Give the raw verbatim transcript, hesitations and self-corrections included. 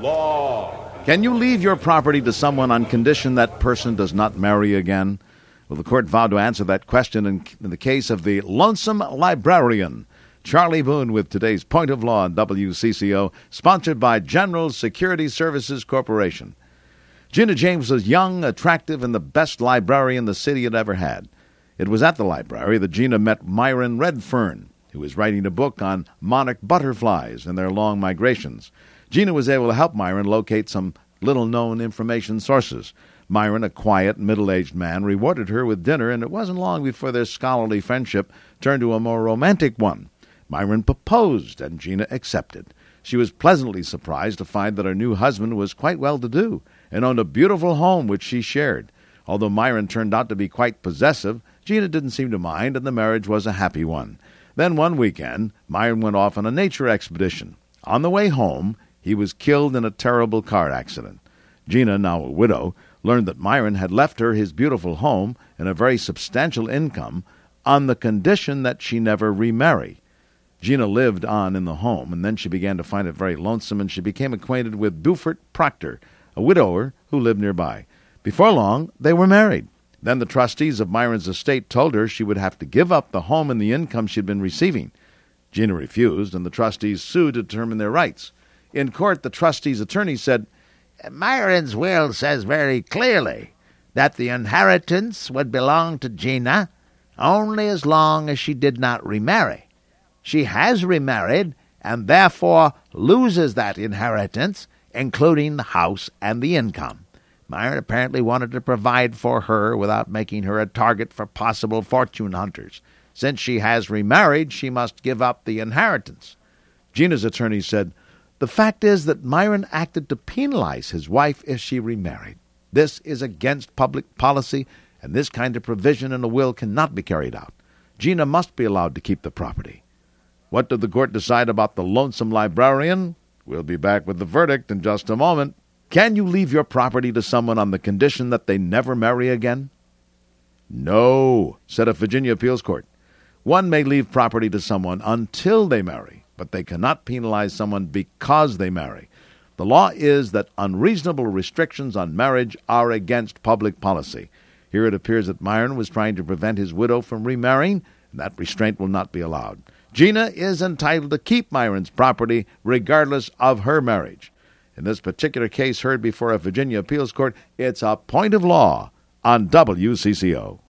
law. Can you leave your property to someone on condition that person does not marry again? Well, the court vowed to answer that question in, in the case of the Lonesome Librarian. Charlie Boone with today's Point of Law on W C C O, sponsored by General Security Services Corporation. Gina James was young, attractive, and the best librarian the city had ever had. It was at the library that Gina met Myron Redfern, who was writing a book on monarch butterflies and their long migrations. Gina was able to help Myron locate some little-known information sources. Myron, a quiet, middle-aged man, rewarded her with dinner, and it wasn't long before their scholarly friendship turned to a more romantic one. Myron proposed, and Gina accepted. She was pleasantly surprised to find that her new husband was quite well-to-do and owned a beautiful home which she shared. Although Myron turned out to be quite possessive, Gina didn't seem to mind, and the marriage was a happy one. Then one weekend, Myron went off on a nature expedition. On the way home, he was killed in a terrible car accident. Gina, now a widow, learned that Myron had left her his beautiful home and a very substantial income on the condition that she never remarry. Gina lived on in the home, and then she began to find it very lonesome, and she became acquainted with Beaufort Proctor, a widower who lived nearby. Before long, they were married. Then the trustees of Myron's estate told her she would have to give up the home and the income she'd been receiving. Gina refused, and the trustees sued to determine their rights. In court, the trustees' attorney said, Myron's will says very clearly that the inheritance would belong to Gina only as long as she did not remarry. She has remarried and therefore loses that inheritance, including the house and the income. Myron apparently wanted to provide for her without making her a target for possible fortune hunters. Since she has remarried, she must give up the inheritance. Gina's attorney said, the fact is that Myron acted to penalize his wife if she remarried. This is against public policy, and this kind of provision in a will cannot be carried out. Gina must be allowed to keep the property. What did the court decide about the lonesome librarian? We'll be back with the verdict in just a moment. Can you leave your property to someone on the condition that they never marry again? No, said a Virginia appeals court. One may leave property to someone until they marry, but they cannot penalize someone because they marry. The law is that unreasonable restrictions on marriage are against public policy. Here it appears that Myron was trying to prevent his widow from remarrying, and that restraint will not be allowed. Gina is entitled to keep Myron's property regardless of her marriage. In this particular case heard before a Virginia appeals court, it's a point of law on W C C O.